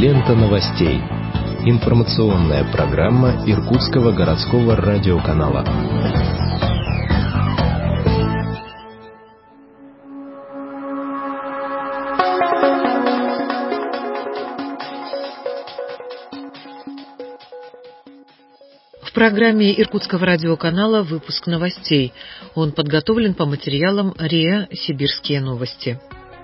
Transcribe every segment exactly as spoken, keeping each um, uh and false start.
Лента новостей. Информационная программа Иркутского городского радиоканала. В программе Иркутского радиоканала выпуск новостей. Он подготовлен по материалам РИА «Сибирские новости».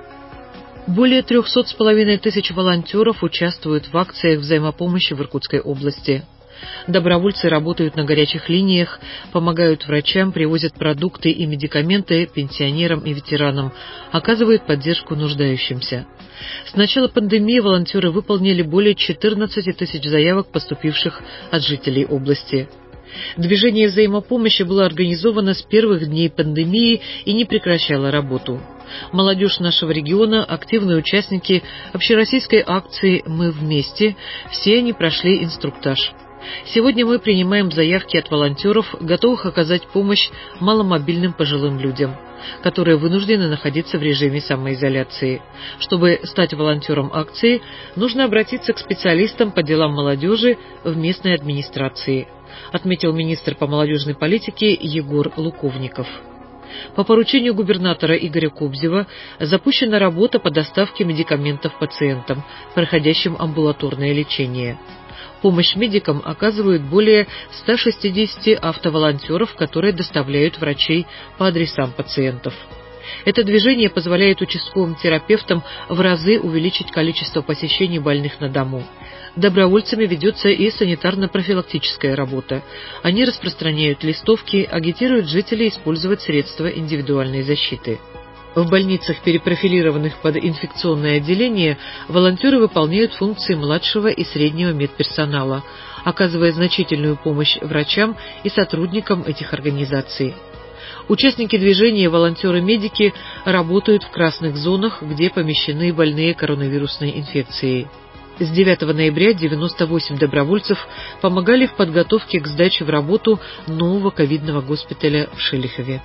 Более трехсот с половиной тысяч волонтеров участвуют в акциях взаимопомощи в Иркутской области. Добровольцы работают на горячих линиях, помогают врачам, привозят продукты и медикаменты пенсионерам и ветеранам, оказывают поддержку нуждающимся. С начала пандемии волонтеры выполнили более четырнадцати тысяч заявок, поступивших от жителей области. Движение взаимопомощи было организовано с первых дней пандемии и не прекращало работу. Молодежь нашего региона, активные участники общероссийской акции «Мы вместе», все они прошли инструктаж. Сегодня мы принимаем заявки от волонтеров, готовых оказать помощь маломобильным пожилым людям, которые вынуждены находиться в режиме самоизоляции. Чтобы стать волонтером акции, нужно обратиться к специалистам по делам молодежи в местной администрации, отметил министр по молодежной политике Егор Луковников. По поручению губернатора Игоря Кобзева запущена работа по доставке медикаментов пациентам, проходящим амбулаторное лечение. Помощь медикам оказывают более ста шестидесяти автоволонтеров, которые доставляют врачей по адресам пациентов. Это движение позволяет участковым терапевтам в разы увеличить количество посещений больных на дому. Добровольцами ведется и санитарно-профилактическая работа. Они распространяют листовки, агитируют жителей использовать средства индивидуальной защиты. В больницах, перепрофилированных под инфекционное отделение, волонтеры выполняют функции младшего и среднего медперсонала, оказывая значительную помощь врачам и сотрудникам этих организаций. Участники движения «Волонтеры-медики» работают в красных зонах, где помещены больные коронавирусной инфекцией. С девятого ноября девяносто восемь добровольцев помогали в подготовке к сдаче в работу нового ковидного госпиталя в Шелихове.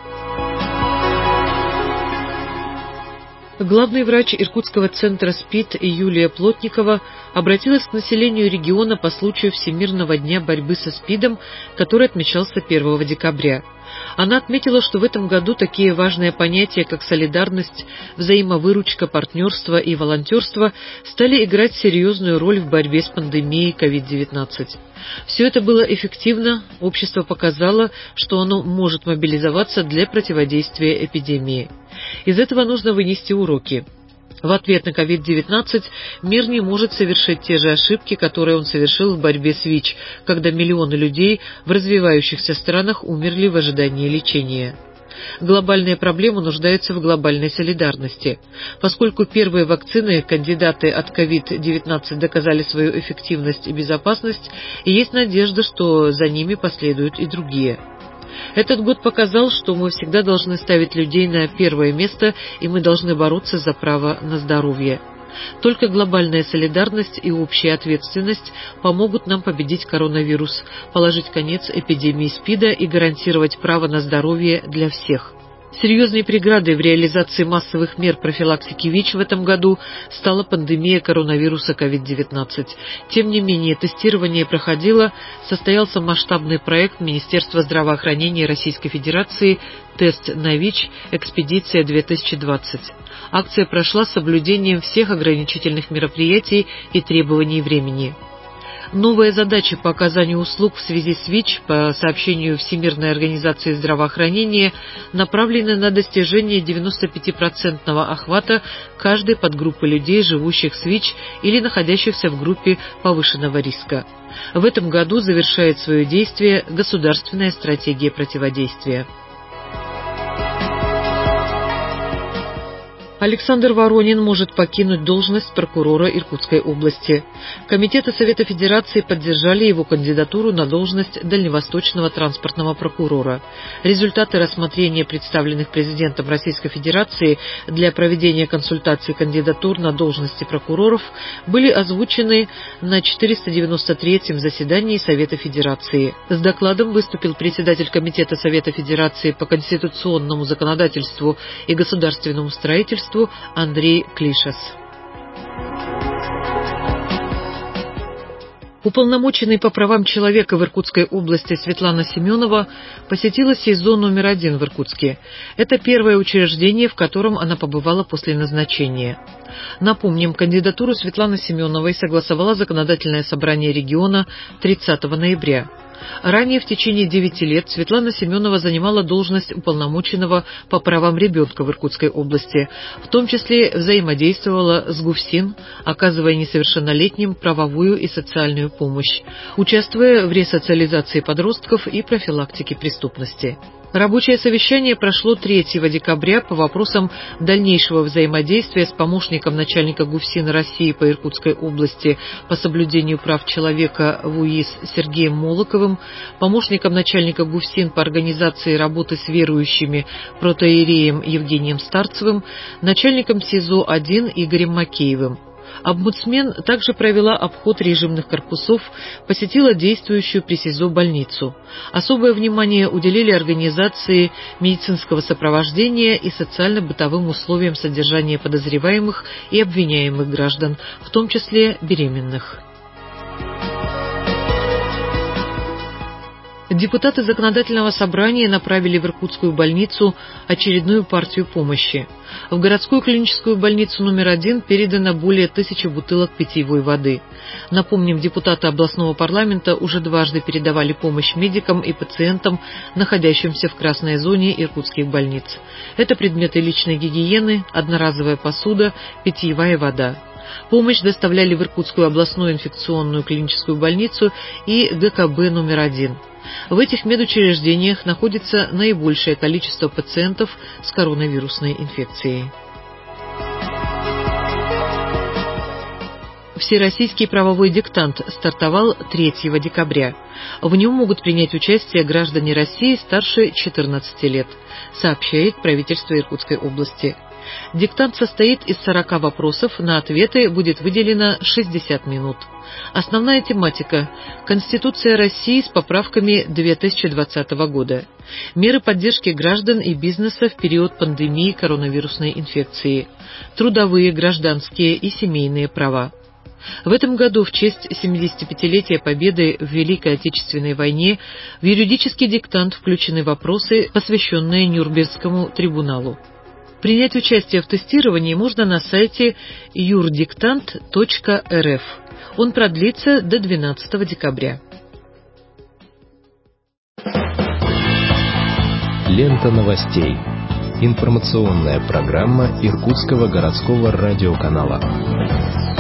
Главный врач Иркутского центра СПИД Юлия Плотникова обратилась к населению региона по случаю Всемирного дня борьбы со СПИДом, который отмечался первого декабря. Она отметила, что в этом году такие важные понятия, как солидарность, взаимовыручка, партнерство и волонтерство, стали играть серьезную роль в борьбе с пандемией ковид девятнадцать. Все это было эффективно, общество показало, что оно может мобилизоваться для противодействия эпидемии. Из этого нужно вынести уроки. В ответ на ковид девятнадцать мир не может совершить те же ошибки, которые он совершил в борьбе с ВИЧ, когда миллионы людей в развивающихся странах умерли в ожидании лечения. Глобальные проблемы нуждаются в глобальной солидарности. Поскольку первые вакцины, кандидаты от ковид девятнадцать, доказали свою эффективность и безопасность, и есть надежда, что за ними последуют и другие. Этот год показал, что мы всегда должны ставить людей на первое место, и мы должны бороться за право на здоровье. Только глобальная солидарность и общая ответственность помогут нам победить коронавирус, положить конец эпидемии СПИДа и гарантировать право на здоровье для всех. Серьезной преградой в реализации массовых мер профилактики ВИЧ в этом году стала пандемия коронавируса ковид девятнадцать. Тем не менее, тестирование проходило, состоялся масштабный проект Министерства здравоохранения Российской Федерации «Тест на ВИЧ. Экспедиция-две тысячи двадцать». Акция прошла с соблюдением всех ограничительных мероприятий и требований времени. Новые задачи по оказанию услуг в связи с ВИЧ, по сообщению Всемирной организации здравоохранения, направлены на достижение девяностопятипроцентного охвата каждой подгруппы людей, живущих с ВИЧ или находящихся в группе повышенного риска. В этом году завершает свое действие государственная стратегия противодействия. Александр Воронин может покинуть должность прокурора Иркутской области. Комитеты Совета Федерации поддержали его кандидатуру на должность дальневосточного транспортного прокурора. Результаты рассмотрения представленных президентом Российской Федерации для проведения консультаций кандидатур на должности прокуроров были озвучены на четыреста девяносто третьем заседании Совета Федерации. С докладом выступил председатель Комитета Совета Федерации по конституционному законодательству и государственному строительству Андрей Клишес. Уполномоченный по правам человека в Иркутской области Светлана Семенова посетила СИЗО номер один в Иркутске. Это первое учреждение, в котором она побывала после назначения. Напомним, кандидатуру Светланы Семеновой согласовало Законодательное собрание региона тридцатого ноября. Ранее в течение девяти лет Светлана Семенова занимала должность уполномоченного по правам ребенка в Иркутской области, в том числе взаимодействовала с ГУФСИН, оказывая несовершеннолетним правовую и социальную помощь, участвуя в ресоциализации подростков и профилактике преступности. Рабочее совещание прошло третьего декабря по вопросам дальнейшего взаимодействия с помощником начальника ГУФСИН России по Иркутской области по соблюдению прав человека в УИС Сергеем Молоковым, помощником начальника ГУФСИН по организации работы с верующими протоиереем Евгением Старцевым, начальником СИЗО один Игорем Макеевым. Омбудсмен также провела обход режимных корпусов, посетила действующую при СИЗО больницу. Особое внимание уделили организации медицинского сопровождения и социально-бытовым условиям содержания подозреваемых и обвиняемых граждан, в том числе беременных. Депутаты Законодательного собрания направили в Иркутскую больницу очередную партию помощи. В городскую клиническую больницу номер один передано более тысячи бутылок питьевой воды. Напомним, депутаты областного парламента уже дважды передавали помощь медикам и пациентам, находящимся в красной зоне иркутских больниц. Это предметы личной гигиены, одноразовая посуда, питьевая вода. Помощь доставляли в Иркутскую областную инфекционную клиническую больницу и ГКБ номер один. В этих медучреждениях находится наибольшее количество пациентов с коронавирусной инфекцией. Всероссийский правовой диктант стартовал третьего декабря. В нем могут принять участие граждане России старше четырнадцати лет, сообщает правительство Иркутской области. Диктант состоит из сорока вопросов, на ответы будет выделено шестьдесят минут. Основная тематика – Конституция России с поправками две тысячи двадцатого года. Меры поддержки граждан и бизнеса в период пандемии коронавирусной инфекции. Трудовые, гражданские и семейные права. В этом году в честь семидесятипятилетия Победы в Великой Отечественной войне в юридический диктант включены вопросы, посвященные Нюрнбергскому трибуналу. Принять участие в тестировании можно на сайте юрдиктант точка эр эф. Он продлится до двенадцатого декабря. Лента новостей. Информационная программа Иркутского городского радиоканала.